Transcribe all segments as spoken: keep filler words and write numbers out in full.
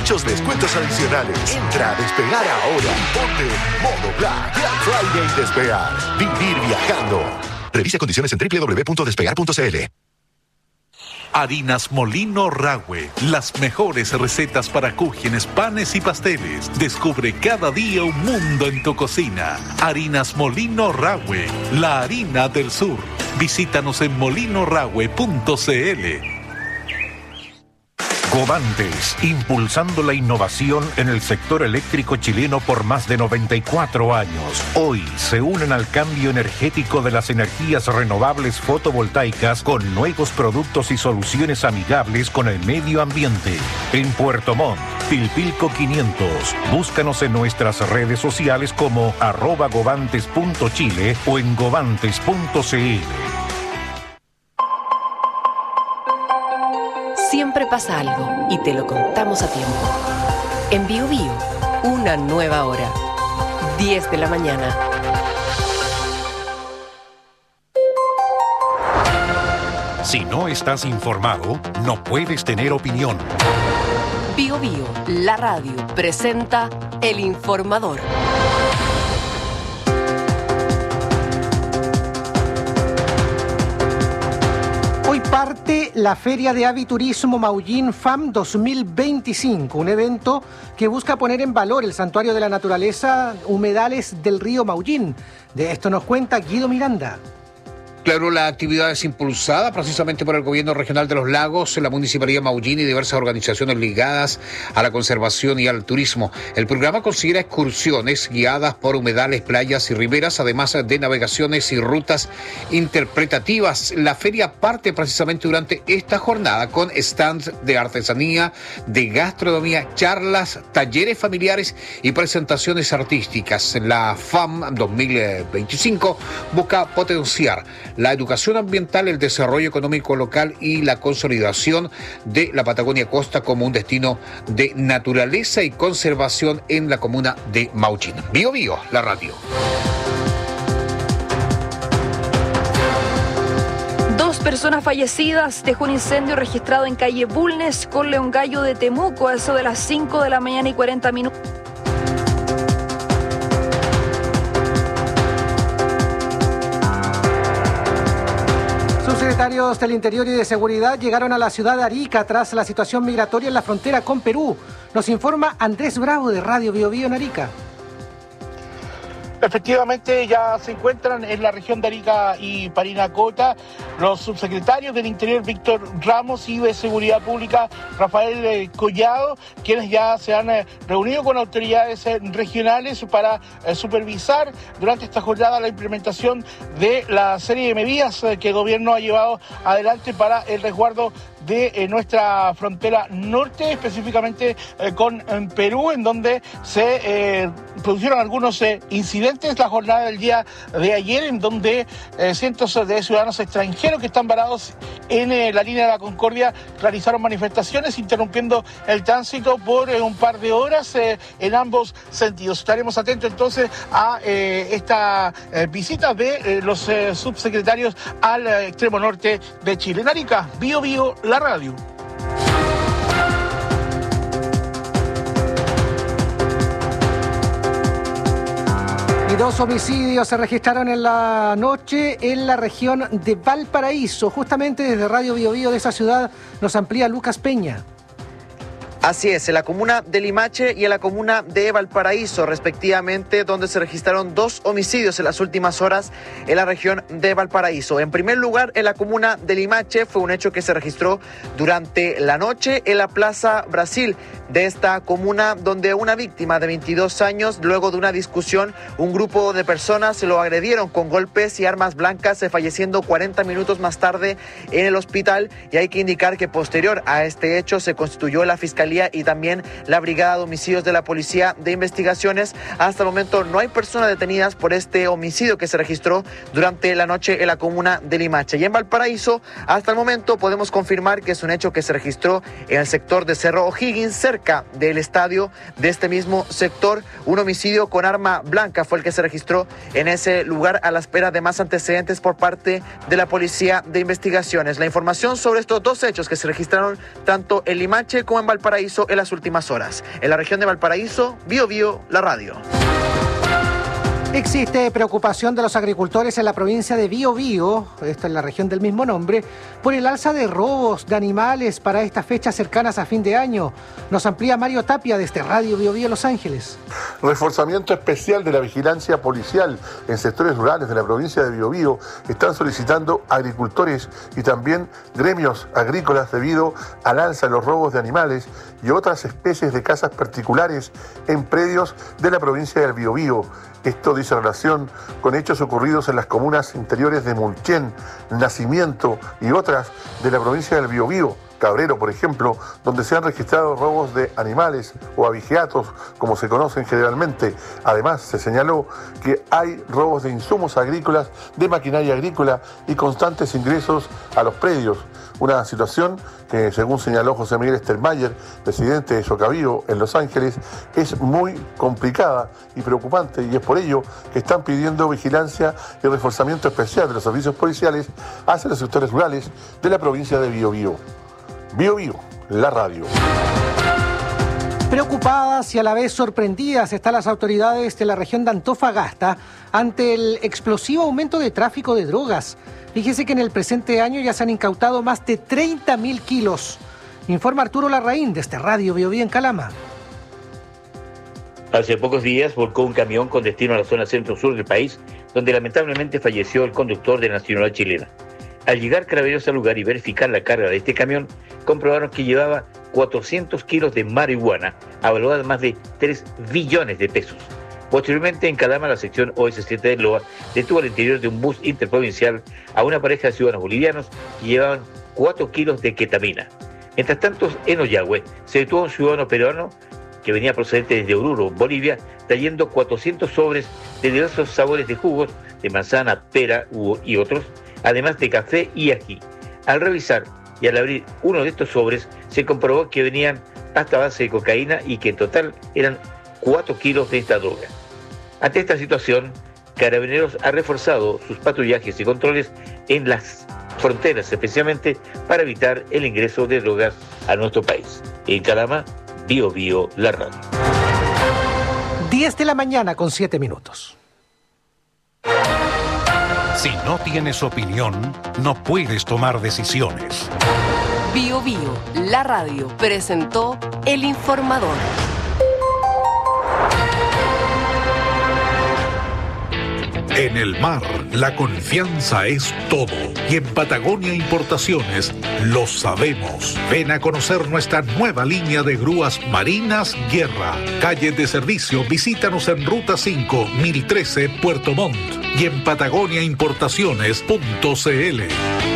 muchos descuentos adicionales. Entra a Despegar ahora y ponte modo Black. Black Friday Despegar. Vivir viajando. Revisa condiciones en doble u doble u doble u punto despegar punto c l. Harinas Molino Rahue, las mejores recetas para cúgenes, panes y pasteles. Descubre cada día un mundo en tu cocina. Harinas Molino Rahue, la harina del sur. Visítanos en molino rahue punto c l. Covantes, impulsando la innovación en el sector eléctrico chileno por más de noventa y cuatro años. Hoy se unen al cambio energético de las energías renovables fotovoltaicas con nuevos productos y soluciones amigables con el medio ambiente. En Puerto Montt, Pilpilco quinientos. Búscanos en nuestras redes sociales como arroba govantes punto chile o en govantes punto c l. Siempre pasa algo y te lo contamos a tiempo. En Bio Bio, una nueva hora. diez de la mañana. Si no estás informado, no puedes tener opinión. Bio Bio, la radio, presenta El Informador. Hoy parte la Feria de Aviturismo Maullín FAM dos mil veinticinco, un evento que busca poner en valor el santuario de la naturaleza, humedales del río Maullín. De esto nos cuenta Guido Miranda. Claro, la actividad es impulsada precisamente por el Gobierno Regional de los Lagos, la Municipalidad de Maullín y diversas organizaciones ligadas a la conservación y al turismo. El programa considera excursiones guiadas por humedales, playas y riberas, además de navegaciones y rutas interpretativas. La feria parte precisamente durante esta jornada con stands de artesanía, de gastronomía, charlas, talleres familiares y presentaciones artísticas. La FAM dos mil veinticinco busca potenciar la educación ambiental, el desarrollo económico local y la consolidación de la Patagonia Costa como un destino de naturaleza y conservación en la comuna de Maullín. Bio Bio, la radio. Dos personas fallecidas dejó un incendio registrado en calle Bulnes con León Gallo de Temuco a eso de las cinco de la mañana y cuarenta minutos. Secretarios del Interior y de Seguridad llegaron a la ciudad de Arica tras la situación migratoria en la frontera con Perú. Nos informa Andrés Bravo de Radio Bio Bio en Arica. Efectivamente, ya se encuentran en la región de Arica y Parinacota los subsecretarios del Interior Víctor Ramos y de Seguridad Pública Rafael Collado, quienes ya se han reunido con autoridades regionales para supervisar durante esta jornada la implementación de la serie de medidas que el gobierno ha llevado adelante para el resguardo de eh, nuestra frontera norte, específicamente eh, con en Perú, en donde se eh, produjeron algunos eh, incidentes la jornada del día de ayer, en donde eh, cientos de ciudadanos extranjeros que están varados en eh, la línea de la Concordia realizaron manifestaciones, interrumpiendo el tránsito por eh, un par de horas eh, en ambos sentidos. Estaremos atentos entonces a eh, esta eh, visita de eh, los eh, subsecretarios al eh, extremo norte de Chile. En Arica, Bio Bio, la radio. Y dos homicidios se registraron en la noche en la región de Valparaíso. Justamente desde Radio Bio Bio de esa ciudad nos amplía Lucas Peña. Así es, en la comuna de Limache y en la comuna de Valparaíso, respectivamente, donde se registraron dos homicidios en las últimas horas en la región de Valparaíso. En primer lugar, en la comuna de Limache fue un hecho que se registró durante la noche en la Plaza Brasil de esta comuna, donde una víctima de veintidós años, luego de una discusión, un grupo de personas se lo agredieron con golpes y armas blancas, falleciendo cuarenta minutos más tarde en el hospital. Y hay que indicar que posterior a este hecho se constituyó la Fiscalía y también la Brigada de Homicidios de la Policía de Investigaciones. Hasta el momento no hay personas detenidas por este homicidio que se registró durante la noche en la comuna de Limache. Y en Valparaíso, hasta el momento podemos confirmar que es un hecho que se registró en el sector de Cerro O'Higgins, cerca del estadio de este mismo sector. Un homicidio con arma blanca fue el que se registró en ese lugar, a la espera de más antecedentes por parte de la Policía de Investigaciones. La información sobre estos dos hechos que se registraron tanto en Limache como en Valparaíso Valparaíso en las últimas horas. En la región de Valparaíso, Bío Bío, la radio. Existe preocupación de los agricultores en la provincia de Bío Bío, esto en la región del mismo nombre, por el alza de robos de animales para estas fechas cercanas a fin de año. Nos amplía Mario Tapia desde Radio Bío Bío Los Ángeles. Reforzamiento especial de la vigilancia policial en sectores rurales de la provincia de Bío Bío están solicitando agricultores y también gremios agrícolas debido al alza de los robos de animales y otras especies de casas particulares en predios de la provincia del Bío Bío. Esto dice relación con hechos ocurridos en las comunas interiores de Mulchen, Nacimiento y otras de la provincia del Bío Bío, Cabrero, por ejemplo, donde se han registrado robos de animales o abigeatos, como se conocen generalmente. Además, se señaló que hay robos de insumos agrícolas, de maquinaria agrícola y constantes ingresos a los predios. Una situación que, según señaló José Miguel Stermayer, presidente de Socabío en Los Ángeles, es muy complicada y preocupante, y es por ello que están pidiendo vigilancia y reforzamiento especial de los servicios policiales hacia los sectores rurales de la provincia de Bío Bío. Bío Bío, la radio. Preocupadas y a la vez sorprendidas están las autoridades de la región de Antofagasta ante el explosivo aumento de tráfico de drogas. Fíjese que en el presente año ya se han incautado más de treinta mil kilos. Informa Arturo Larraín desde Radio Bío Bío en Calama. Hace pocos días volcó un camión con destino a la zona centro-sur del país, donde lamentablemente falleció el conductor de la nacionalidad chilena. Al llegar Carabineros al lugar y verificar la carga de este camión, comprobaron que llevaba cuatrocientos kilos de marihuana, avaluada en más de tres billones de pesos. Posteriormente, en Calama, la sección O S siete de Loa detuvo al interior de un bus interprovincial a una pareja de ciudadanos bolivianos que llevaban cuatro kilos de ketamina. Mientras tanto, en Ollagüe se detuvo a un ciudadano peruano que venía procedente desde Oruro, Bolivia, trayendo cuatrocientos sobres de diversos sabores de jugos, de manzana, pera y otros, además de café y ají. Al revisar y al abrir uno de estos sobres, se comprobó que venían hasta base de cocaína y que en total eran cuatro kilos de esta droga. Ante esta situación, Carabineros ha reforzado sus patrullajes y controles en las fronteras, especialmente para evitar el ingreso de drogas a nuestro país. En Calama, Bío Bío, la radio. diez de la mañana con siete minutos. Si no tienes opinión, no puedes tomar decisiones. Bío Bío, la radio, presentó El Informador. En el mar, la confianza es todo. Y en Patagonia Importaciones lo sabemos. Ven a conocer nuestra nueva línea de grúas marinas Guerra. Calle de servicio, visítanos en Ruta cinco, mil trece, Puerto Montt. Y en patagonia importaciones punto c l.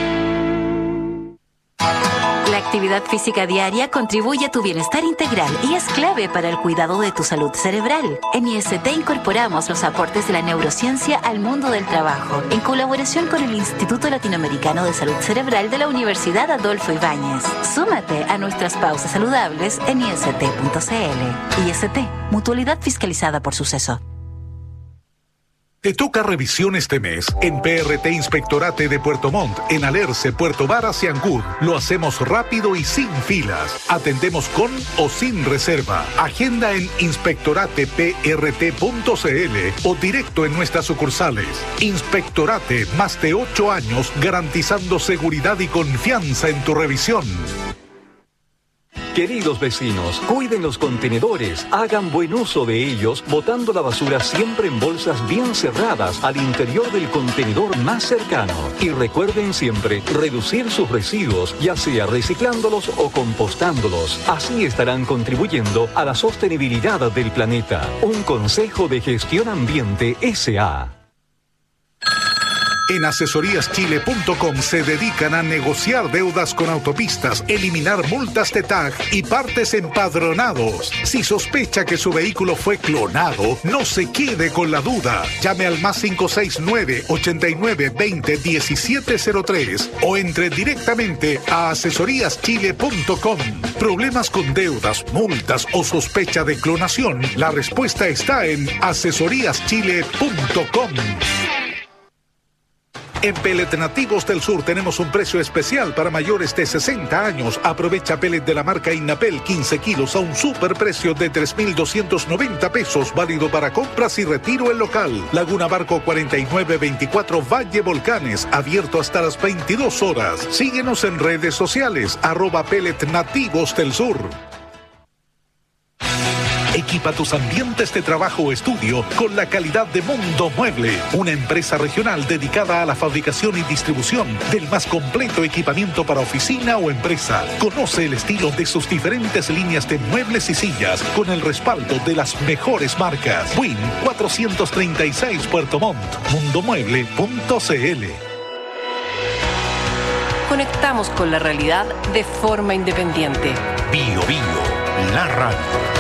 La actividad física diaria contribuye a tu bienestar integral y es clave para el cuidado de tu salud cerebral. En I S T incorporamos los aportes de la neurociencia al mundo del trabajo, en colaboración con el Instituto Latinoamericano de Salud Cerebral de la Universidad Adolfo Ibáñez. Súmate a nuestras pausas saludables en i s t punto c l. I S T, mutualidad fiscalizada por Suceso. Te toca revisión este mes en P R T Inspectorate de Puerto Montt, en Alerce, Puerto Varas y Ancud. Lo hacemos rápido y sin filas. Atendemos con o sin reserva. Agenda en inspectorate p r t punto c l o directo en nuestras sucursales. Inspectorate, más de ocho años garantizando seguridad y confianza en tu revisión. Queridos vecinos, cuiden los contenedores, hagan buen uso de ellos, botando la basura siempre en bolsas bien cerradas al interior del contenedor más cercano. Y recuerden siempre reducir sus residuos, ya sea reciclándolos o compostándolos. Así estarán contribuyendo a la sostenibilidad del planeta. Un consejo de gestión ambiente S A En asesorías chile punto com se dedican a negociar deudas con autopistas, eliminar multas de T A G y partes empadronados. Si sospecha que su vehículo fue clonado, no se quede con la duda. Llame al más cinco seis nueve, ochenta y nueve, veinte, diecisiete cero tres o entre directamente a asesorías chile punto com. ¿Problemas con deudas, multas o sospecha de clonación? La respuesta está en asesorías chile punto com. En Pellet Nativos del Sur tenemos un precio especial para mayores de sesenta años. Aprovecha pellet de la marca Innapel quince kilos a un superprecio de tres mil doscientos noventa pesos, válido para compras y retiro en local. Laguna Barco cuarenta y nueve veinticuatro Valle Volcanes, abierto hasta las veintidós horas. Síguenos en redes sociales, arroba Pellet Nativos del Sur. Equipa tus ambientes de trabajo o estudio con la calidad de Mundo Mueble, una empresa regional dedicada a la fabricación y distribución del más completo equipamiento para oficina o empresa. Conoce el estilo de sus diferentes líneas de muebles y sillas con el respaldo de las mejores marcas. Win cuatrocientos treinta y seis Puerto Montt, mundomueble punto cl. Conectamos con la realidad de forma independiente. Bio Bio, la radio.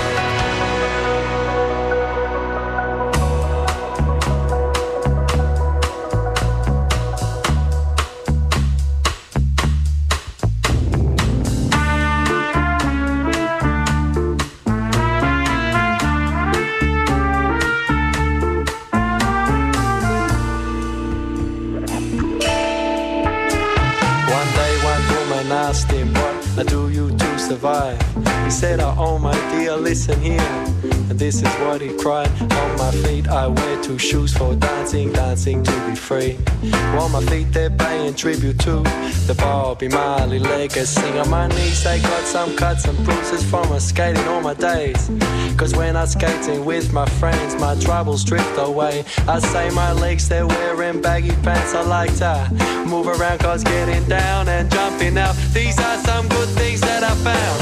Asked him, what do you to survive? He said, oh, oh my dear, listen here. And this is what he cried. On my feet I wear two shoes for dancing, dancing to be free. On my feet they're paying tribute to the Bobby Marley legacy. On my knees they got some cuts and bruises from a skating all my days. Cause when I'm skating with my friends, my troubles drift away. I say my legs, they're wearing baggy pants. I like to move around cause getting down and jumping out, these are some good things that I found.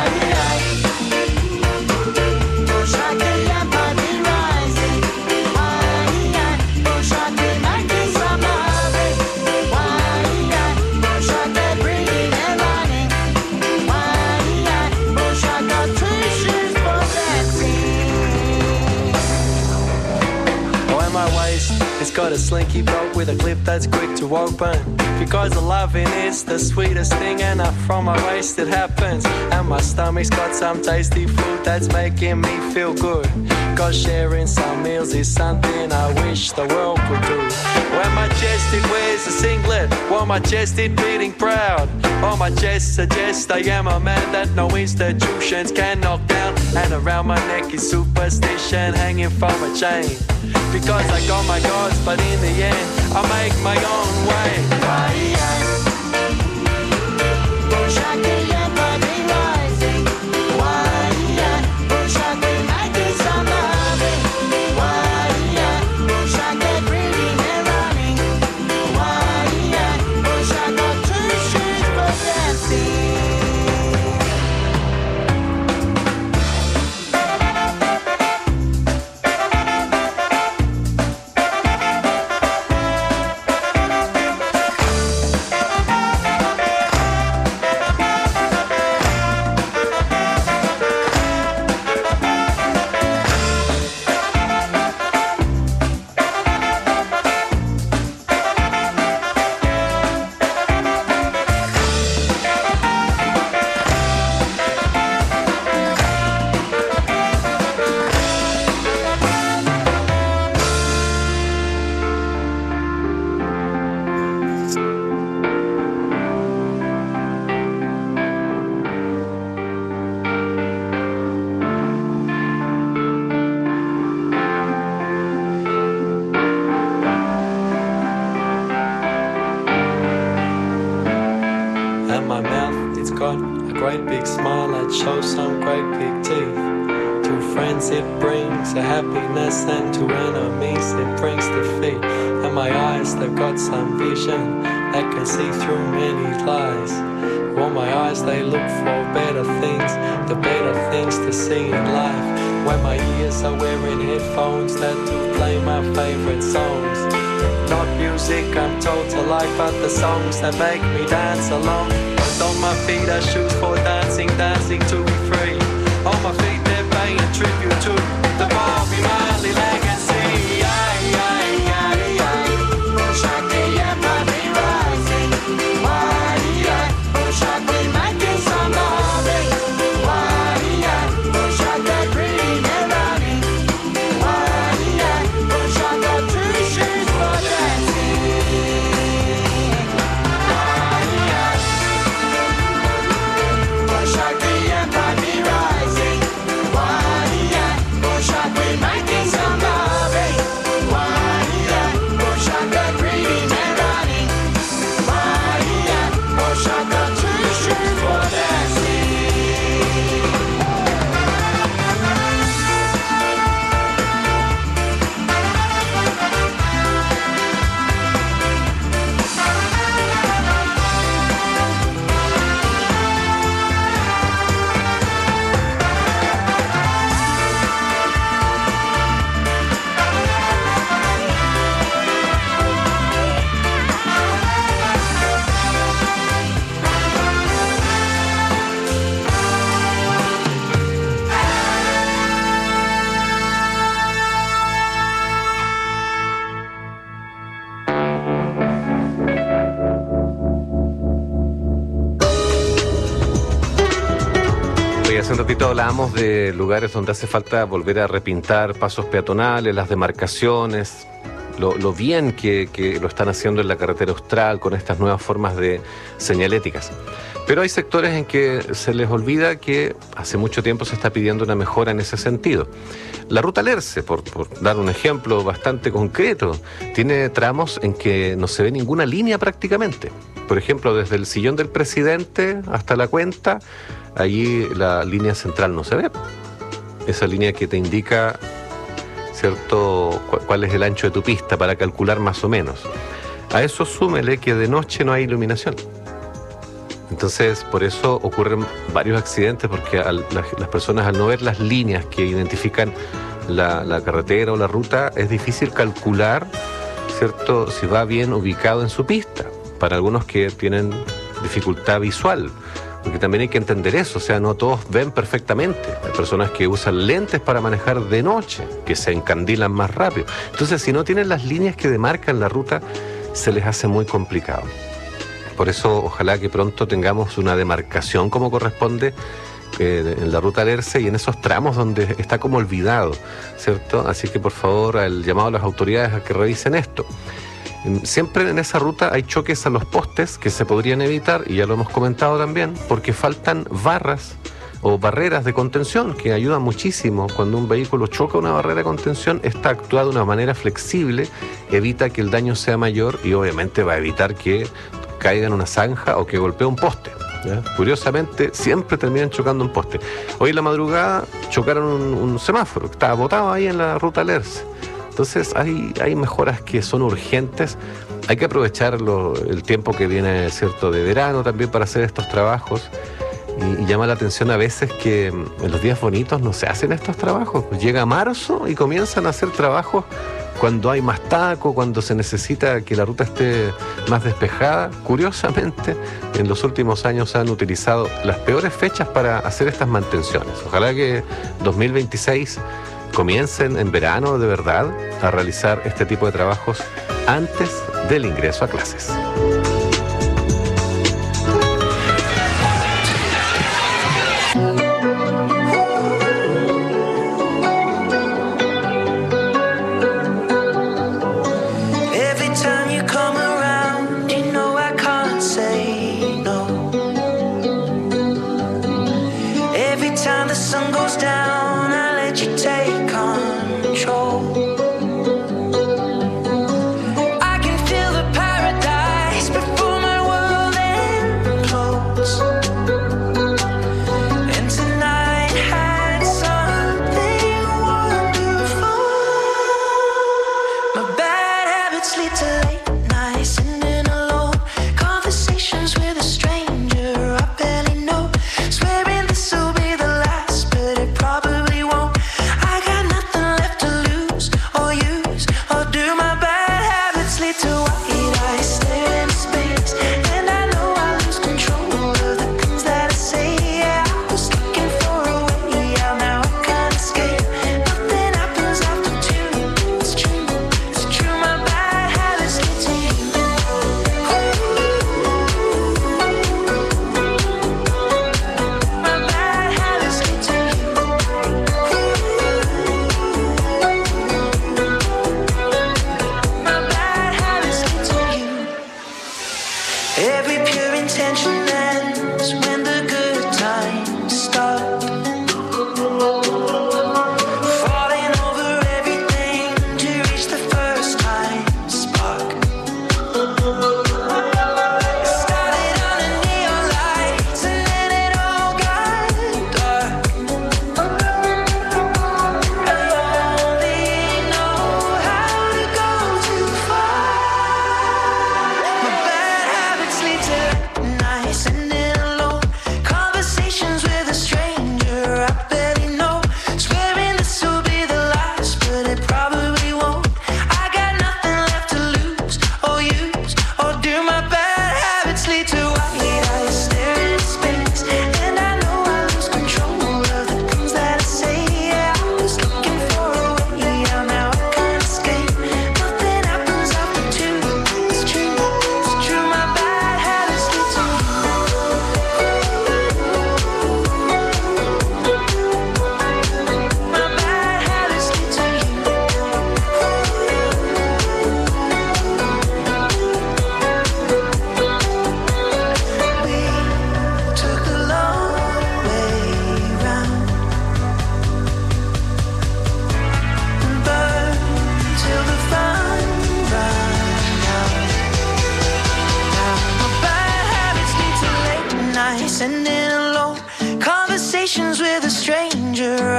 It's got a slinky bolt with a clip that's quick to open. Because the loving is the sweetest thing, and up from my waist it happens. And my stomach's got some tasty food that's making me feel good. Cause sharing some meals is something I wish the world could do. When my chest it wears a singlet, while my chest it beating proud. On my chest suggests I am a man that no institutions can knock down. And around my neck is superstition hanging from a chain. Because I got my gods, but in the end, I make my own way. And to enemies it brings defeat. And my eyes, they've got some vision that can see through many lies. Well, my eyes, they look for better things, the better things to see in life. When my ears are wearing headphones that do play my favorite songs. Not music I'm told to like, but the songs that make me dance along. But on my feet are shoes for dancing, dancing to be free. On my feet they're paying tribute to the Bobby Marley legacy. Aye, aye, aye, aye. Wish I could hear Bobby rising. Why, aye. Wish I could make it some Bobby. Why, aye. Wish I could breathe and running. Why, aye. Wish I got two shoes for dancing. Hace un ratito hablábamos de lugares donde hace falta volver a repintar pasos peatonales, las demarcaciones, lo, lo bien que, que lo están haciendo en la carretera austral con estas nuevas formas de señaléticas. Pero hay sectores en que se les olvida que hace mucho tiempo se está pidiendo una mejora en ese sentido. La ruta Lerce, por, por dar un ejemplo bastante concreto, tiene tramos en que no se ve ninguna línea prácticamente. Por ejemplo, desde el Sillón del Presidente hasta La Cuenta, allí la línea central no se ve. Esa línea que te indica, ¿cierto?, cuál es el ancho de tu pista para calcular más o menos. A eso súmele que de noche no hay iluminación. Entonces, por eso ocurren varios accidentes, porque al, las, las personas al no ver las líneas que identifican la, la carretera o la ruta, es difícil calcular, ¿cierto?, si va bien ubicado en su pista. Para algunos que tienen dificultad visual, porque también hay que entender eso, o sea, no todos ven perfectamente. Hay personas que usan lentes para manejar de noche, que se encandilan más rápido. Entonces, si no tienen las líneas que demarcan la ruta, se les hace muy complicado. Por eso, ojalá que pronto tengamos una demarcación como corresponde eh, en la ruta Lerce y en esos tramos donde está como olvidado, ¿cierto? Así que, por favor, el llamado a las autoridades a que revisen esto. Siempre en esa ruta hay choques a los postes que se podrían evitar, y ya lo hemos comentado también, porque faltan barras o barreras de contención que ayudan muchísimo. Cuando un vehículo choca una barrera de contención, esta actúa de una manera flexible, evita que el daño sea mayor y obviamente va a evitar que caiga en una zanja o que golpee un poste, ¿ya? Curiosamente, siempre terminan chocando un poste. Hoy en la madrugada chocaron un, un semáforo que estaba botado ahí en la ruta Lerce. Entonces hay, hay mejoras que son urgentes. Hay que aprovechar lo, el tiempo que viene, ¿cierto?, de verano también para hacer estos trabajos. Y, y llama la atención a veces que en los días bonitos no se hacen estos trabajos. Llega marzo y comienzan a hacer trabajos cuando hay más taco, cuando se necesita que la ruta esté más despejada. Curiosamente, en los últimos años se han utilizado las peores fechas para hacer estas mantenciones. Ojalá que dos mil veintiséis comiencen en verano de verdad a realizar este tipo de trabajos antes del ingreso a clases. I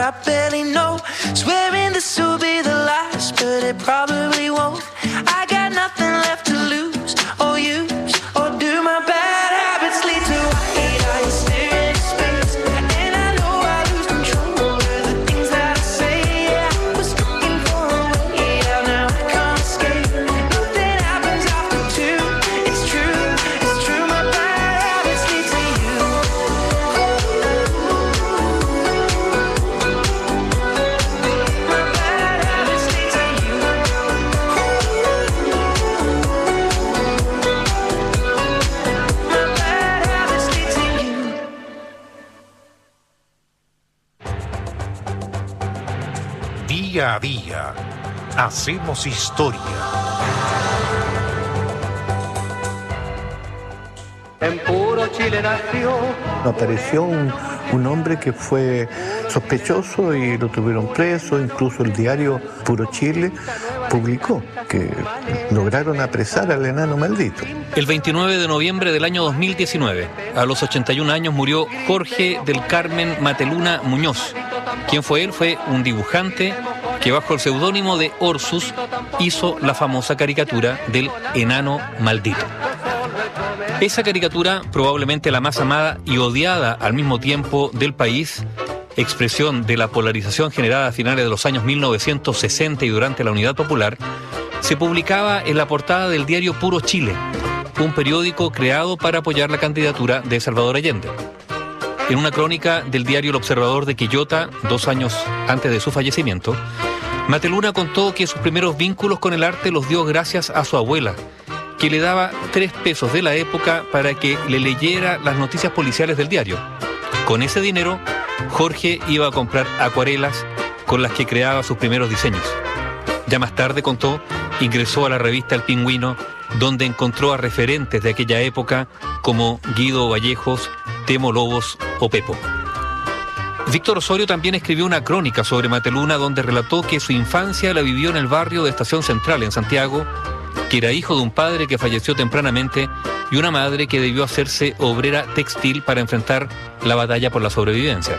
I barely know. Swearing this will be the last, but it probably won't. I got nothing left to lose or use, or do my bad habits lead to white eyes staring at space? And I know I lose control of the things that I say. Yeah, I was looking for a way out, now I can't escape. Nothing happens after two. It's true, it's true. My bad habits lead to you. My bad habits lead to you. My bad habits lead to you. Día a día, hacemos historia. En puro Chile nació. Apareció un, un hombre que fue sospechoso y lo tuvieron preso. Incluso el diario Puro Chile publicó que lograron apresar al enano maldito. El veintinueve de noviembre del año dos mil diecinueve, a los ochenta y un años, murió Jorge del Carmen Mateluna Muñoz. ¿Quién fue él? Fue un dibujante que bajo el seudónimo de Orsus hizo la famosa caricatura del enano maldito. Esa caricatura, probablemente la más amada y odiada al mismo tiempo del país, expresión de la polarización generada a finales de los años mil novecientos sesenta y durante la Unidad Popular, se publicaba en la portada del diario Puro Chile, un periódico creado para apoyar la candidatura de Salvador Allende. En una crónica del diario El Observador de Quillota, dos años antes de su fallecimiento, Mateluna contó que sus primeros vínculos con el arte los dio gracias a su abuela, que le daba tres pesos de la época para que le leyera las noticias policiales del diario. Con ese dinero, Jorge iba a comprar acuarelas con las que creaba sus primeros diseños. Ya más tarde, contó, ingresó a la revista El Pingüino, donde encontró a referentes de aquella época como Guido Vallejos, Temo Lobos o Pepo. Víctor Osorio también escribió una crónica sobre Mateluna donde relató que su infancia la vivió en el barrio de Estación Central, en Santiago, que era hijo de un padre que falleció tempranamente y una madre que debió hacerse obrera textil para enfrentar la batalla por la sobrevivencia.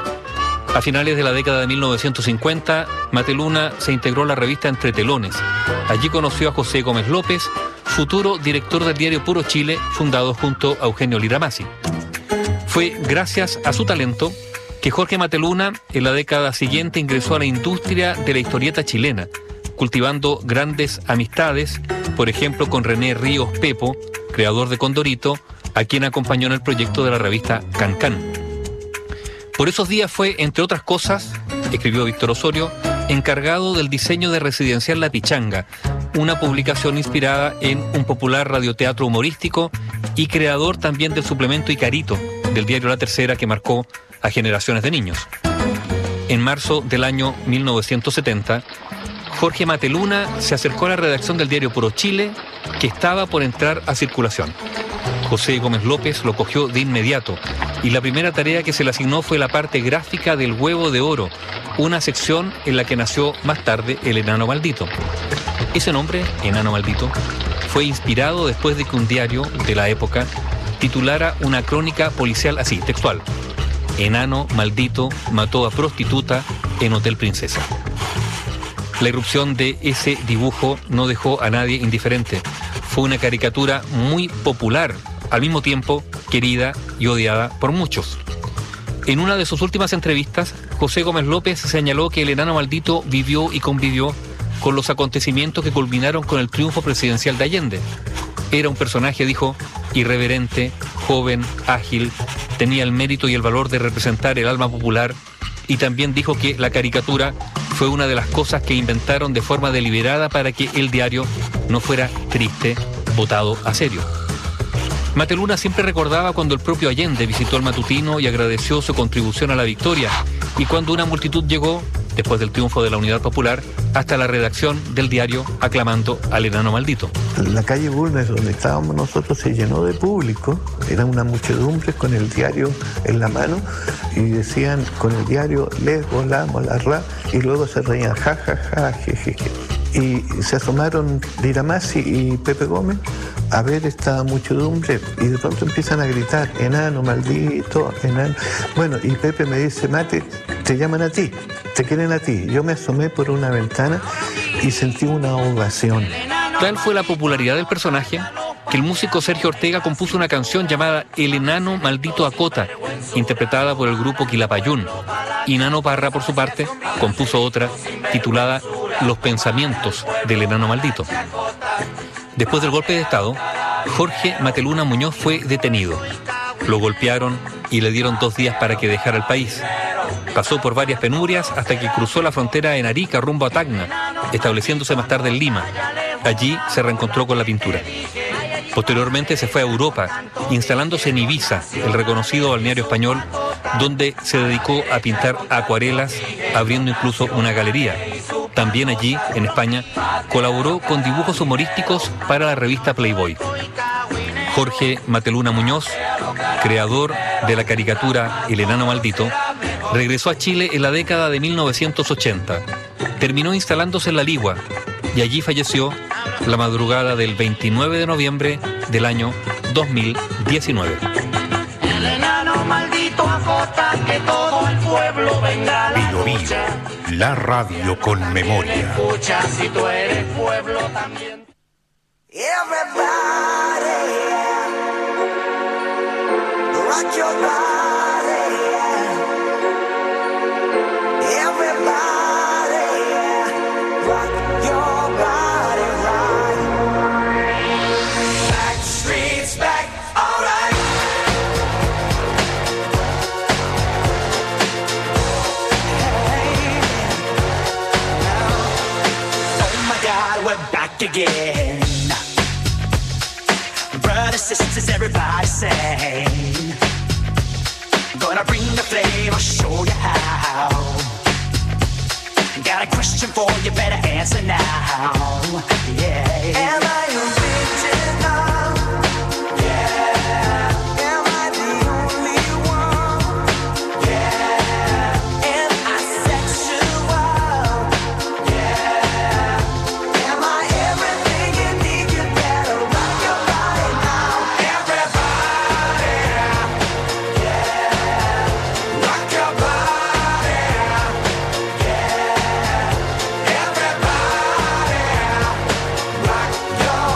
A finales de la década de mil novecientos cincuenta, Mateluna se integró a la revista Entre Telones. Allí conoció a José Gómez López, futuro director del diario Puro Chile, fundado junto a Eugenio Lira Masi. Fue gracias a su talento que Jorge Mateluna en la década siguiente ingresó a la industria de la historieta chilena, cultivando grandes amistades, por ejemplo con René Ríos Pepo, creador de Condorito, a quien acompañó en el proyecto de la revista Can Can. Por esos días fue, entre otras cosas, escribió Víctor Osorio, encargado del diseño de Residencial La Pichanga, una publicación inspirada en un popular radioteatro humorístico y creador también del suplemento Icarito, del diario La Tercera, que marcó a generaciones de niños. En marzo del año mil novecientos setenta, Jorge Mateluna se acercó a la redacción del diario Puro Chile, que estaba por entrar a circulación. José Gómez López lo cogió de inmediato y la primera tarea que se le asignó fue la parte gráfica del Huevo de Oro, una sección en la que nació más tarde el Enano Maldito. Ese nombre, Enano Maldito, fue inspirado después de que un diario de la época titulara una crónica policial así, textual: Enano Maldito mató a prostituta en Hotel Princesa. La irrupción de ese dibujo no dejó a nadie indiferente. Fue una caricatura muy popular, al mismo tiempo querida y odiada por muchos. En una de sus últimas entrevistas, José Gómez López señaló que el Enano Maldito vivió y convivió con los acontecimientos que culminaron con el triunfo presidencial de Allende. Era un personaje, dijo, irreverente, joven, ágil, tenía el mérito y el valor de representar el alma popular, y también dijo que la caricatura fue una de las cosas que inventaron de forma deliberada para que el diario no fuera triste, botado a serio. Mateluna siempre recordaba cuando el propio Allende visitó el matutino y agradeció su contribución a la victoria, y cuando una multitud llegó, después del triunfo de la Unidad Popular, hasta la redacción del diario aclamando al Enano Maldito. La calle Bulnes, donde estábamos nosotros, se llenó de público. Era una muchedumbre con el diario en la mano y decían con el diario les volamos la ra, y luego se reían ja ja ja je, je, je. Y se asomaron Lira Masi y Pepe Gómez a ver esta muchedumbre y de pronto empiezan a gritar: enano maldito, enano. Bueno, y Pepe me dice: Mate, te llaman a ti, te quieren a ti. Yo me asomé por una ventana y sentí una ovación. Tal fue la popularidad del personaje que el músico Sergio Ortega compuso una canción llamada El Enano Maldito Acota, interpretada por el grupo Quilapayún. Y Nano Parra, por su parte, compuso otra titulada Los Pensamientos del Enano Maldito. Después del golpe de Estado, Jorge Mateluna Muñoz fue detenido. Lo golpearon y le dieron dos días para que dejara el país. Pasó por varias penurias hasta que cruzó la frontera en Arica rumbo a Tacna, estableciéndose más tarde en Lima. Allí se reencontró con la pintura. Posteriormente se fue a Europa, instalándose en Ibiza, el reconocido balneario español, donde se dedicó a pintar acuarelas, abriendo incluso una galería. También allí, en España, colaboró con dibujos humorísticos para la revista Playboy. Jorge Mateluna Muñoz, creador de la caricatura El Enano Maldito, regresó a Chile en la década de mil novecientos ochenta. Terminó instalándose en La Ligua y allí falleció la madrugada del veintinueve de noviembre del año dos mil diecinueve. El enano maldito acota que todo el pueblo venga a la Bio Bio, la radio con memoria. escucha si tú eres pueblo también. Everybody, rock your body, everybody, rock your body right. Back streets back, all right. Hey, oh my God, we're back again. Brothers, sisters, everybody sing. Gonna bring the flame, I'll show you how. Got a question for you, better answer now. Yeah. Am I original? Yeah. Am I the only one? Yeah. Am I sexual? Yeah. Am I everything you need? You better rock your body now. Everybody, yeah. Rock your body, yeah. Everybody, rock your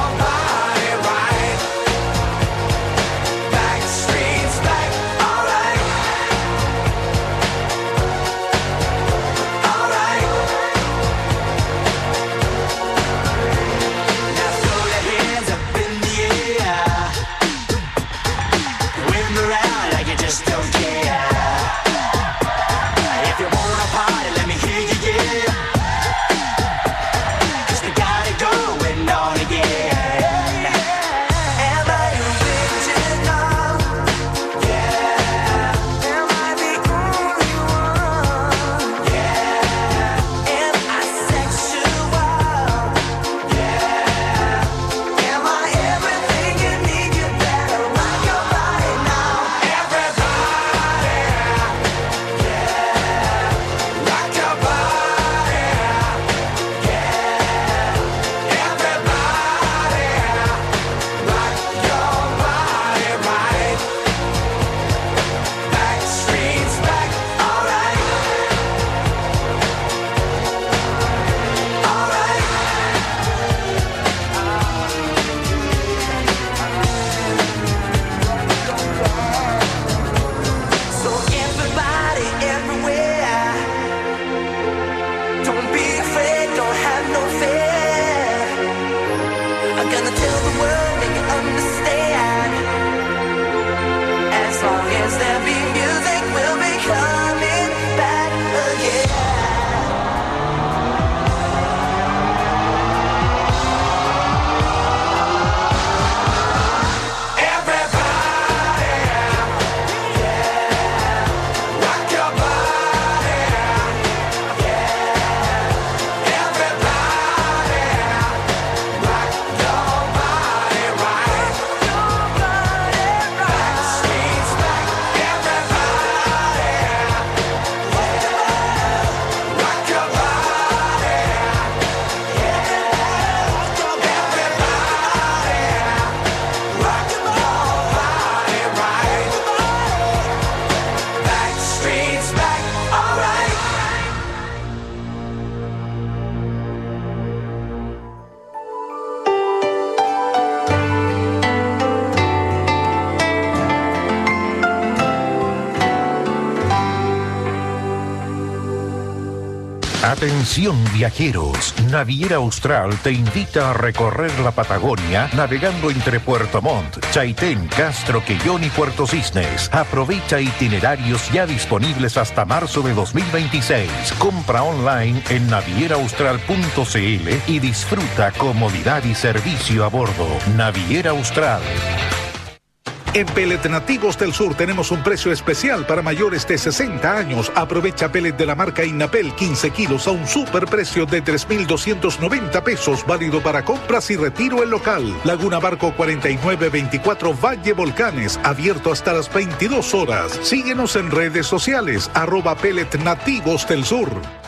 Atención viajeros, Naviera Austral te invita a recorrer la Patagonia navegando entre Puerto Montt, Chaitén, Castro, Quellón y Puerto Cisnes. Aprovecha itinerarios ya disponibles hasta marzo de dos mil veintiséis. Compra online en naviera austral punto c l y disfruta comodidad y servicio a bordo. Naviera Austral. En Pellet Nativos del Sur tenemos un precio especial para mayores de sesenta años. Aprovecha pellet de la marca Innapel quince kilos a un superprecio de tres mil doscientos noventa pesos, válido para compras y retiro en local. Laguna Barco cuarenta y nueve veinticuatro Valle Volcanes, abierto hasta las veintidós horas. Síguenos en redes sociales, arroba Pellet Nativos del Sur.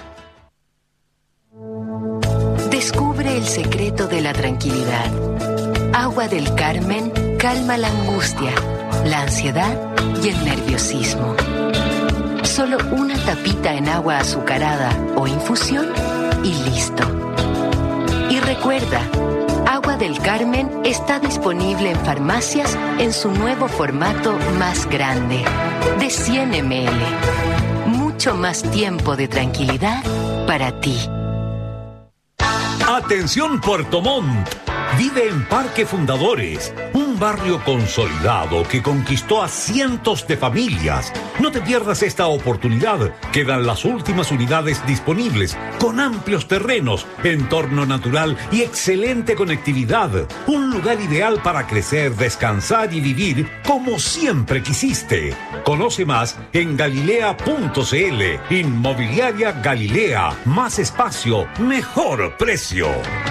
Descubre el secreto de la tranquilidad. Agua del Carmen calma la angustia, la ansiedad y el nerviosismo. Solo una tapita en agua azucarada o infusión y listo. Y recuerda, Agua del Carmen está disponible en farmacias en su nuevo formato más grande, de cien mililitros. Mucho más tiempo de tranquilidad para ti. Atención Puerto Montt. Vive en Parque Fundadores, un barrio consolidado que conquistó a cientos de familias. No te pierdas esta oportunidad. Quedan las últimas unidades disponibles, con amplios terrenos, entorno natural y excelente conectividad. Un lugar ideal para crecer, descansar y vivir como siempre quisiste. Conoce más en galilea punto c l. Inmobiliaria Galilea. Más espacio, mejor precio.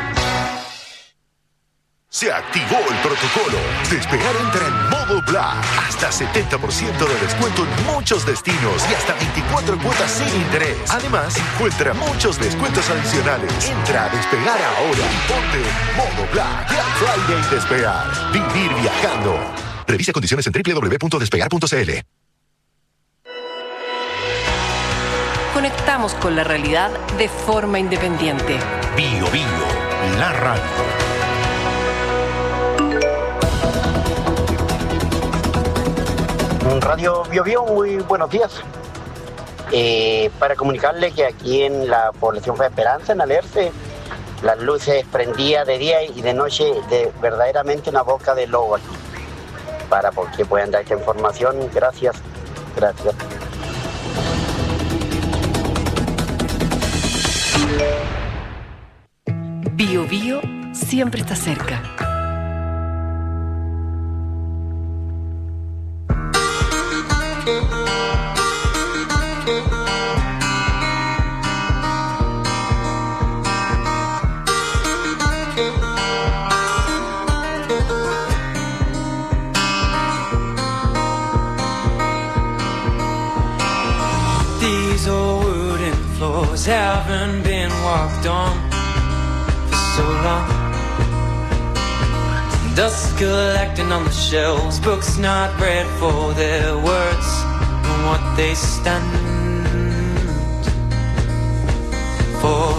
Se activó el protocolo. Despegar entra en modo Black. Hasta setenta por ciento de descuento en muchos destinos y hasta veinticuatro cuotas sin interés. Además, encuentra muchos descuentos adicionales. Entra a Despegar ahora y ponte modo Black. Black Friday Despegar. Vivir viajando. Revisa condiciones en doble u doble u doble u punto despegar punto c l. Conectamos con la realidad de forma independiente. Bio Bio, la radio. Radio Bio Bio, muy buenos días. Eh, para comunicarle que aquí en la población de Esperanza, en Alerce, las luces prendían de día y de noche, de verdaderamente una boca de lobo aquí. Para porque puedan dar esta información, gracias, gracias. Bio Bio siempre está cerca. These old wooden floors haven't been walked on for so long. Dust collecting on the shelves, books not read for their words and what they stand for.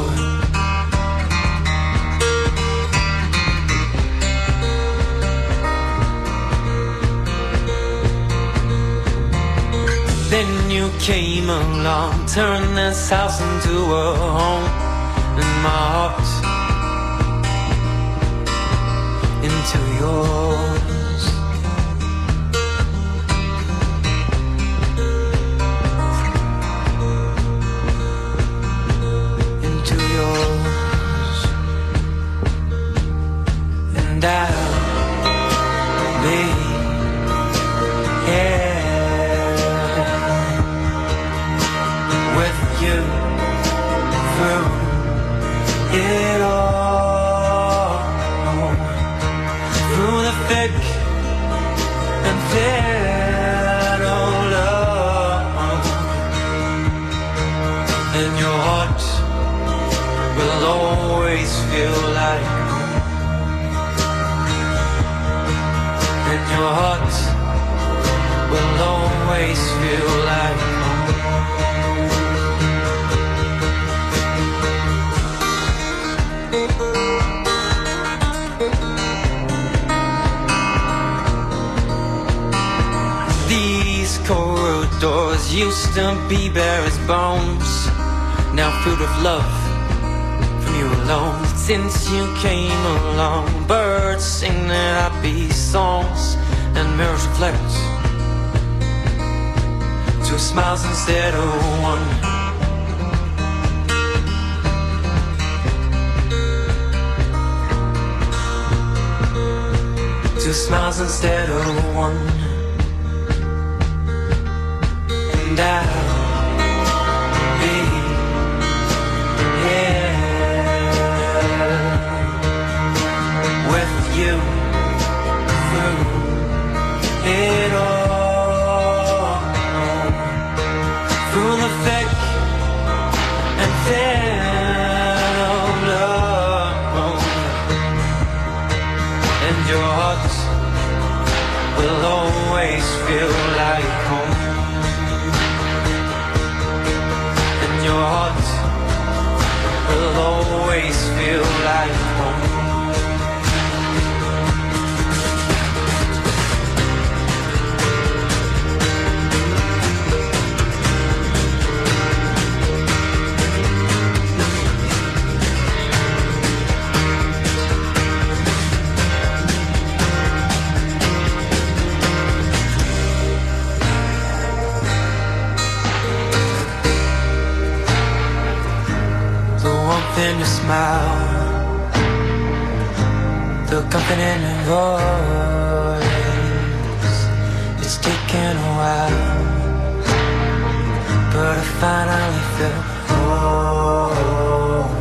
Then you came along, turned this house into a home, and my heart into yours. Into yours. And I'll be here with you through it all, through the thick and thin of love. And your heart will always feel like home. And your heart will always feel like home. These corridors used to be bare as bones. now fruit of love from you alone. Since you came along, birds sing their happy songs and mirrors reflect two smiles instead of one. Two smiles instead of one. And I'll be here with you through it all, through the thick and thin of love, and your heart will always feel like home, and your heart will always feel like home. In your smile, the comfort in your voice. It's taken a while, but I finally feel home.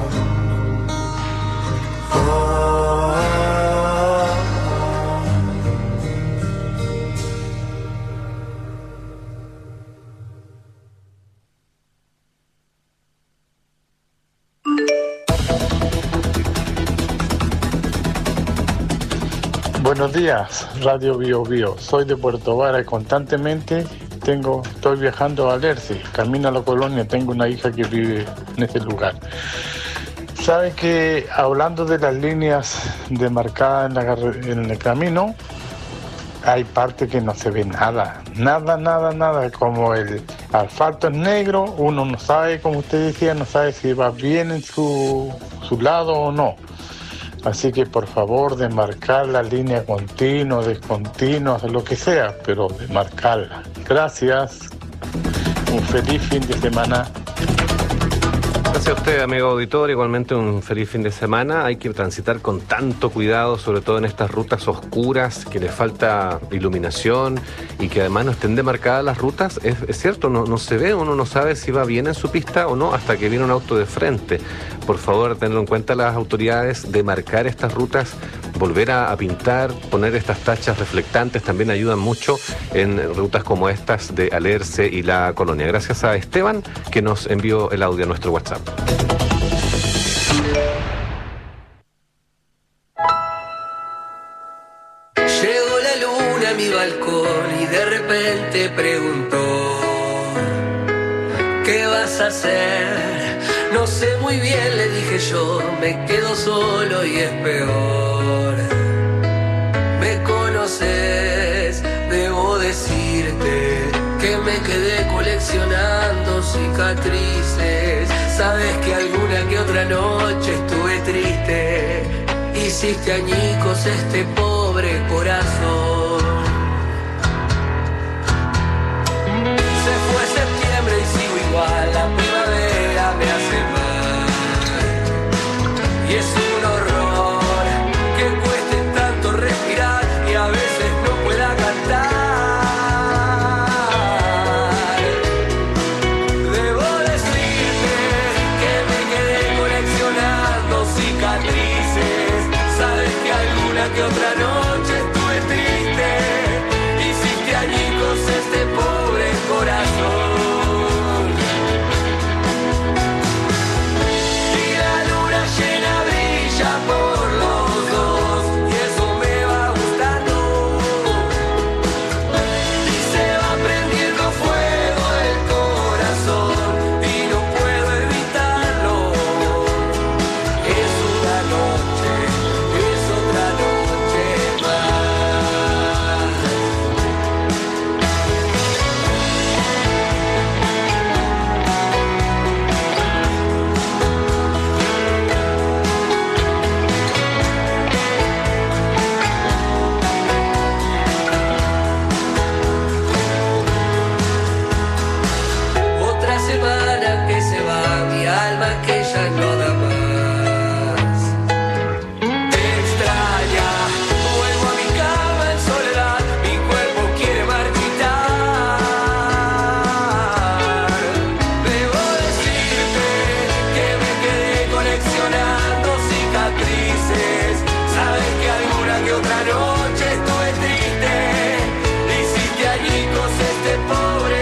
Buenos días, Radio Bio Bio. Soy de Puerto Vara y constantemente tengo, estoy viajando a Alerce, camino a la colonia, tengo una hija que vive en ese lugar. Sabe que hablando de las líneas demarcadas en, la, en el camino, hay parte que no se ve nada, nada, nada, nada, como el asfalto es negro, uno no sabe, como usted decía, no sabe si va bien en su, su lado o no. Así que por favor demarcar la línea continua, descontinua, lo que sea, pero demarcarla. Gracias. Un feliz fin de semana. Gracias a usted, amigo auditor. Igualmente un feliz fin de semana. Hay que transitar con tanto cuidado, sobre todo en estas rutas oscuras, que les falta iluminación y que además no estén demarcadas las rutas. Es, es cierto, no, no se ve, uno no sabe si va bien en su pista o no hasta que viene un auto de frente. Por favor, tenerlo en cuenta las autoridades, demarcar estas rutas, volver a, a pintar, poner estas tachas reflectantes, también ayudan mucho en rutas como estas de Alerce y la Colonia. Gracias a Esteban, que nos envió el audio a nuestro WhatsApp. Llegó la luna a mi balcón y de repente preguntó: ¿qué vas a hacer? No sé muy bien, le dije yo, me quedo solo y es peor. Me conoces, debo decirte que me quedé coleccionando cicatrices. Sabes que alguna que otra noche estuve triste, hiciste añicos este pobre corazón. Se fue septiembre y sigo igual, la primavera me hace mal. Y es un horror que cueste tanto respirar y a veces no pueda cantar. Debo decirte que me quedé coleccionando cicatrices. Sabes que alguna que otra noche estuve triste, hiciste añicos este pobre corazón. Por los dos y eso me va gustando y se va prendiendo fuego el corazón y no puedo evitarlo. Es una noche, es otra noche cicatrices. Sabes que alguna que otra noche estuve triste, hiciste añicos este pobre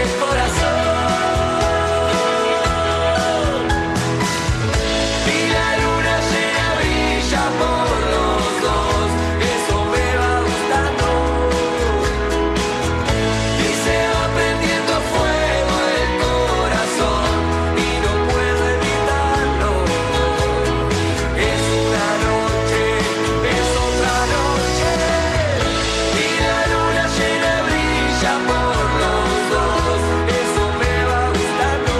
corazón. Y la luna llena brilla por los dos, eso me va gustando. Y se va prendiendo fuego el corazón y no puedo evitarlo. Es una noche, es otra noche. Y la luna llena brilla por los dos, eso me va gustando.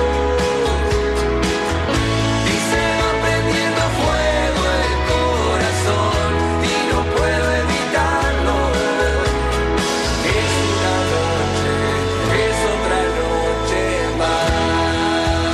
Y se va prendiendo fuego el corazón y no puedo evitarlo. Es una noche, es otra noche más.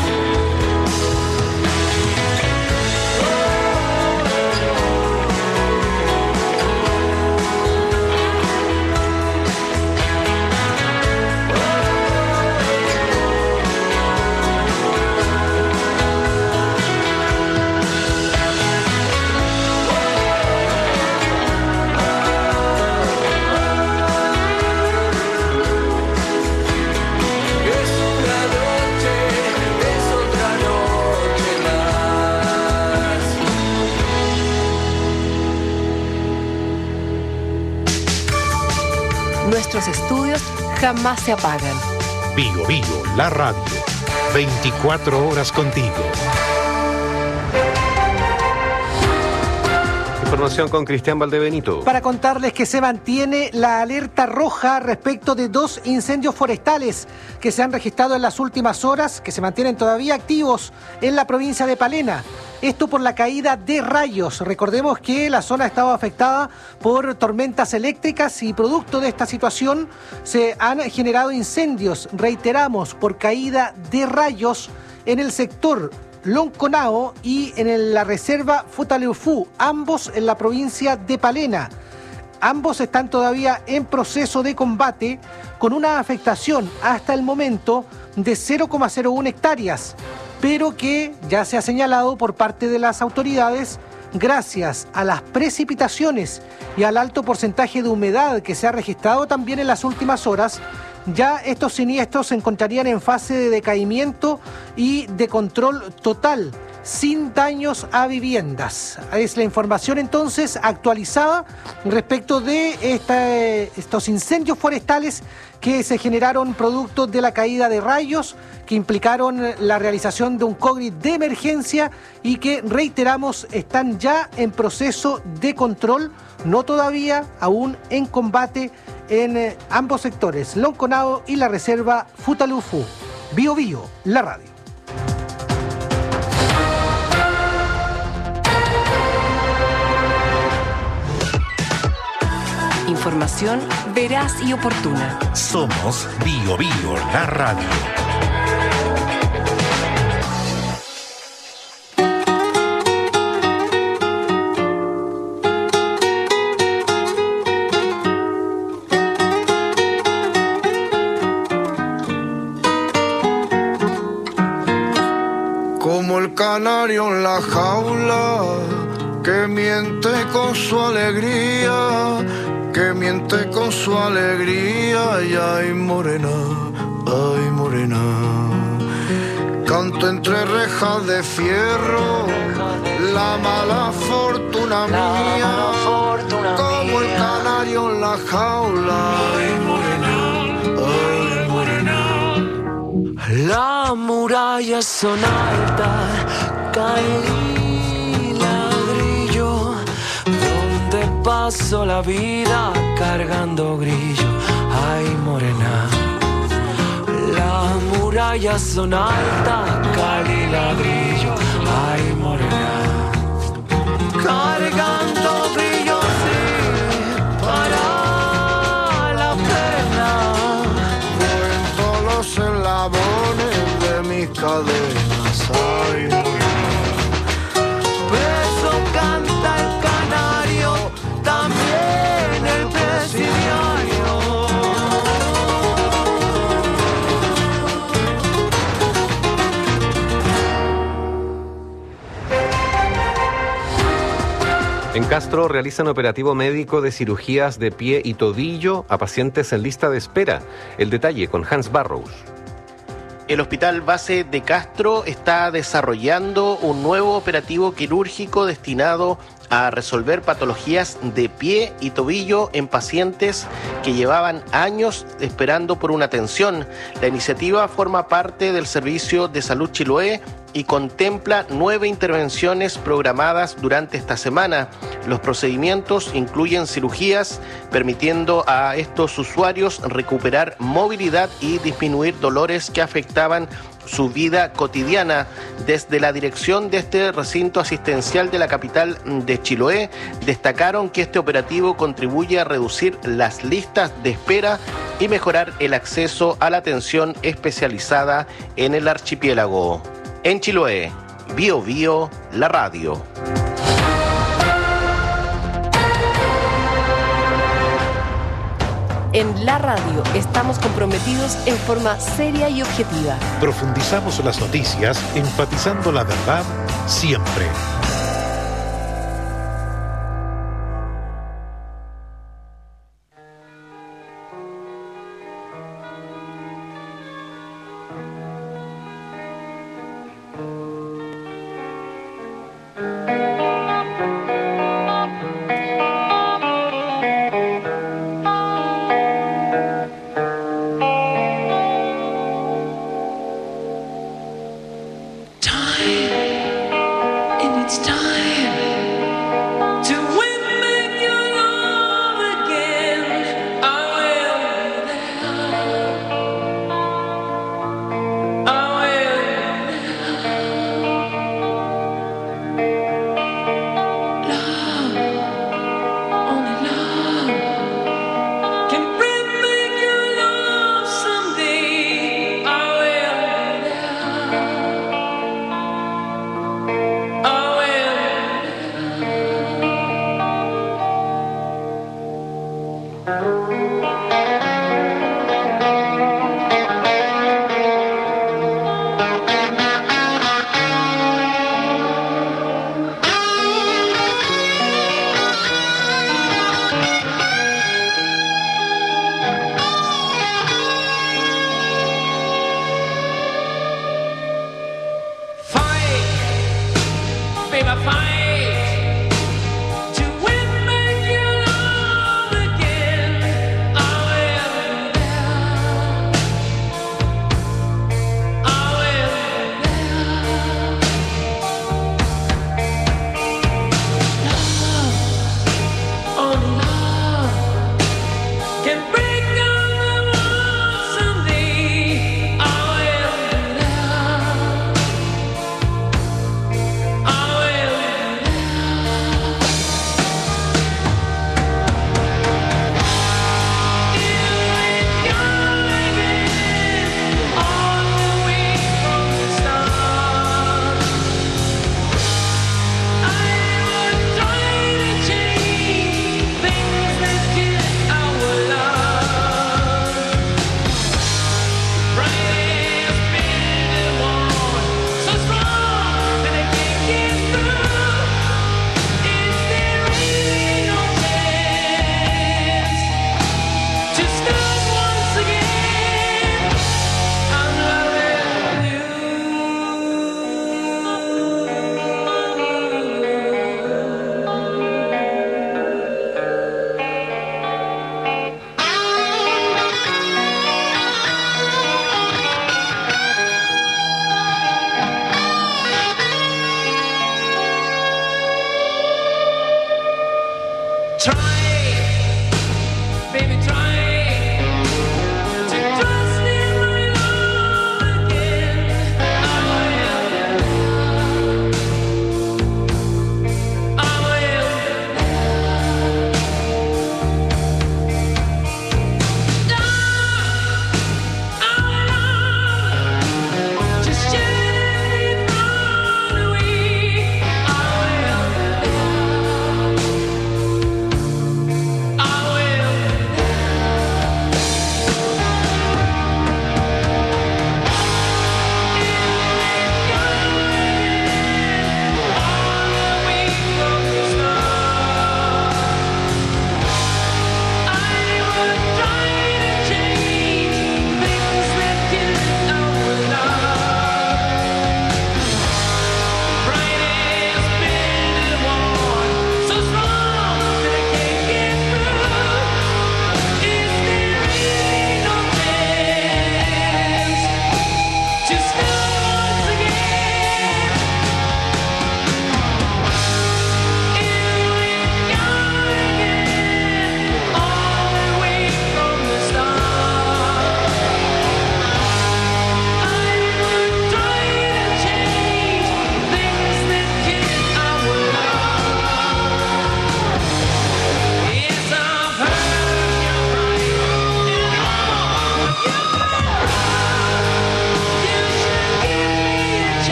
Es una noche, es otra noche más. Nuestros estudios jamás se apagan. Bio Bio, la radio. veinticuatro horas contigo. Información con Cristian Valdebenito. Para contarles que se mantiene la alerta roja respecto de dos incendios forestales que se han registrado en las últimas horas, que se mantienen todavía activos en la provincia de Palena. Esto por la caída de rayos. Recordemos que la zona estaba afectada por tormentas eléctricas y producto de esta situación se han generado incendios, reiteramos, por caída de rayos en el sector Lonconao y en la reserva Futaleufú, ambos en la provincia de Palena. Ambos están todavía en proceso de combate con una afectación hasta el momento de cero coma cero uno hectáreas, pero que ya se ha señalado por parte de las autoridades, gracias a las precipitaciones y al alto porcentaje de humedad que se ha registrado también en las últimas horas, ya estos siniestros se encontrarían en fase de decaimiento y de control total, sin daños a viviendas. Es la información entonces actualizada respecto de esta, estos incendios forestales que se generaron producto de la caída de rayos, que implicaron la realización de un COGRI de emergencia y que, reiteramos, están ya en proceso de control, no todavía, aún en combate en eh, ambos sectores, Lonconao y la reserva Futaleufú. Bio Bio, la radio. Información veraz y oportuna. Somos Bio Bio, la radio. Como el canario en la jaula, que miente con su alegría, que miente con su alegría, y ay morena, ay morena. Canto entre rejas de fierro, la mala fortuna mía, como el canario en la jaula, ay morena, ay morena. Las murallas son altas, caí ladrillo, donde paso la vida cargando grillo. Ay morena, las murallas son altas, caí ladrillo. Ay morena, cargando grillo sí, para la pena. Cuento los eslabones de mis cadenas, ay morena. Eso canta el canario, también el presidiario. En Castro realizan operativo médico de cirugías de pie y tobillo a pacientes en lista de espera. El detalle con Hans Barrows. El Hospital Base de Castro está desarrollando un nuevo operativo quirúrgico destinado a resolver patologías de pie y tobillo en pacientes que llevaban años esperando por una atención. La iniciativa forma parte del Servicio de Salud Chiloé y contempla nueve intervenciones programadas durante esta semana. Los procedimientos incluyen cirugías, permitiendo a estos usuarios recuperar movilidad y disminuir dolores que afectaban su vida cotidiana. Desde la dirección de este recinto asistencial de la capital de Chiloé, destacaron que este operativo contribuye a reducir las listas de espera y mejorar el acceso a la atención especializada en el archipiélago. En Chiloé, Bio Bio, la radio. En la radio estamos comprometidos en forma seria y objetiva. Profundizamos las noticias, enfatizando la verdad siempre.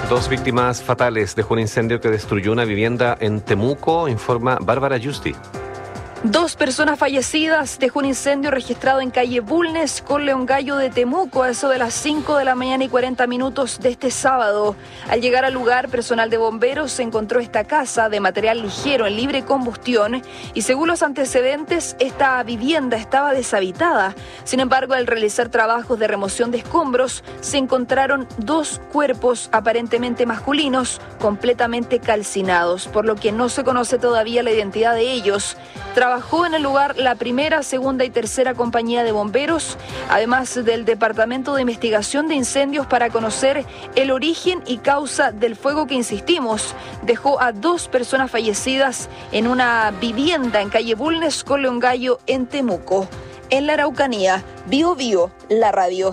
Dos víctimas fatales dejó un incendio que destruyó una vivienda en Temuco, informa Bárbara Justi. Dos personas fallecidas dejó un incendio registrado en calle Bulnes con Leongallo de Temuco a eso de las cinco de la mañana y cuarenta minutos de este sábado. Al llegar al lugar, personal de bomberos se encontró esta casa de material ligero en libre combustión y según los antecedentes, esta vivienda estaba deshabitada. Sin embargo, al realizar trabajos de remoción de escombros, se encontraron dos cuerpos aparentemente masculinos completamente calcinados, por lo que no se conoce todavía la identidad de ellos. Trabajó en el lugar la primera, segunda y tercera compañía de bomberos, además del Departamento de Investigación de Incendios para conocer el origen y causa del fuego que, insistimos, dejó a dos personas fallecidas en una vivienda en calle Bulnes con Leongallo en Temuco. En la Araucanía, Bío Bío, la radio.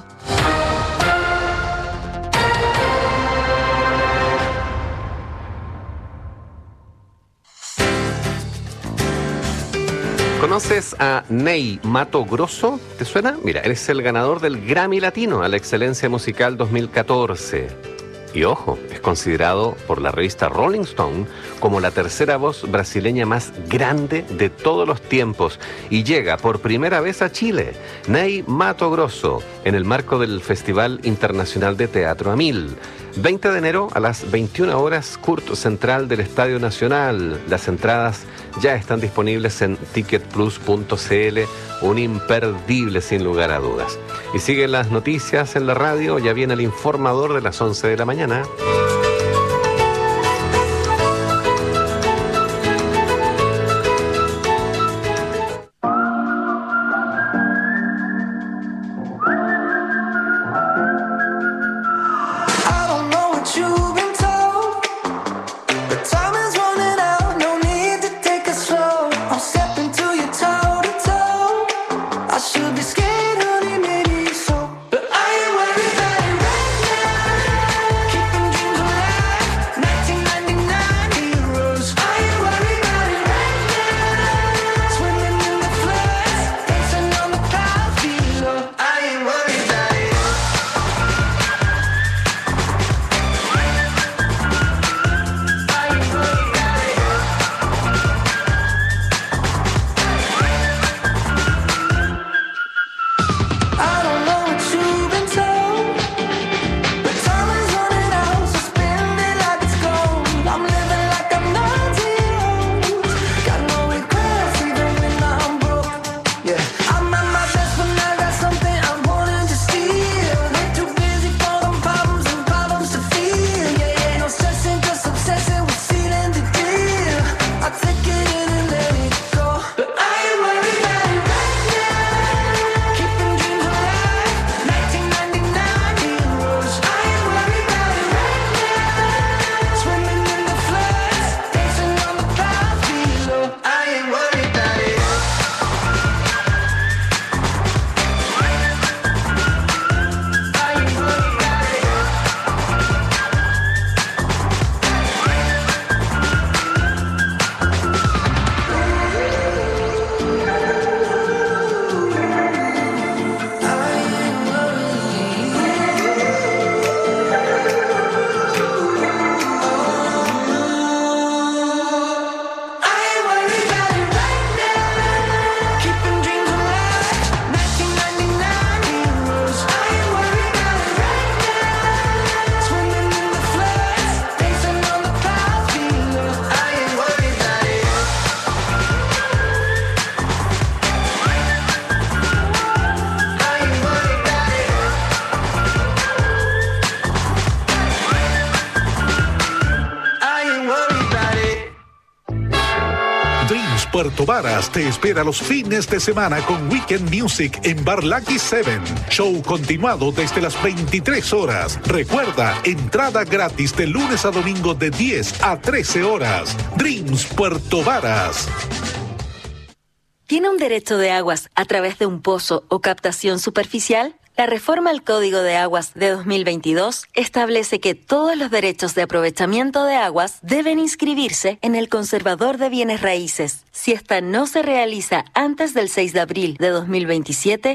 ¿Conoces a Ney Mato Grosso? ¿Te suena? Mira, él es el ganador del Grammy Latino a la Excelencia Musical dos mil catorce. Y ojo, es considerado por la revista Rolling Stone como la tercera voz brasileña más grande de todos los tiempos y llega por primera vez a Chile. Ney Mato Grosso, en el marco del Festival Internacional de Teatro Amil. veinte de enero a las veintiuna horas, Kurt Central del Estadio Nacional. Las entradas ya están disponibles en ticket plus punto c l, un imperdible sin lugar a dudas. Y siguen las noticias en la radio, ya viene el informador de las once de la mañana. Puerto Varas te espera los fines de semana con Weekend Music en Bar Lucky Seven. Show continuado desde las veintitrés horas. Recuerda, entrada gratis de lunes a domingo de diez a trece horas. Dreams Puerto Varas. ¿Tiene un derecho de aguas a través de un pozo o captación superficial? La reforma al Código de Aguas de dos mil veintidós establece que todos los derechos de aprovechamiento de aguas deben inscribirse en el Conservador de Bienes Raíces. Si esta no se realiza antes del seis de abril de dos mil veintisiete,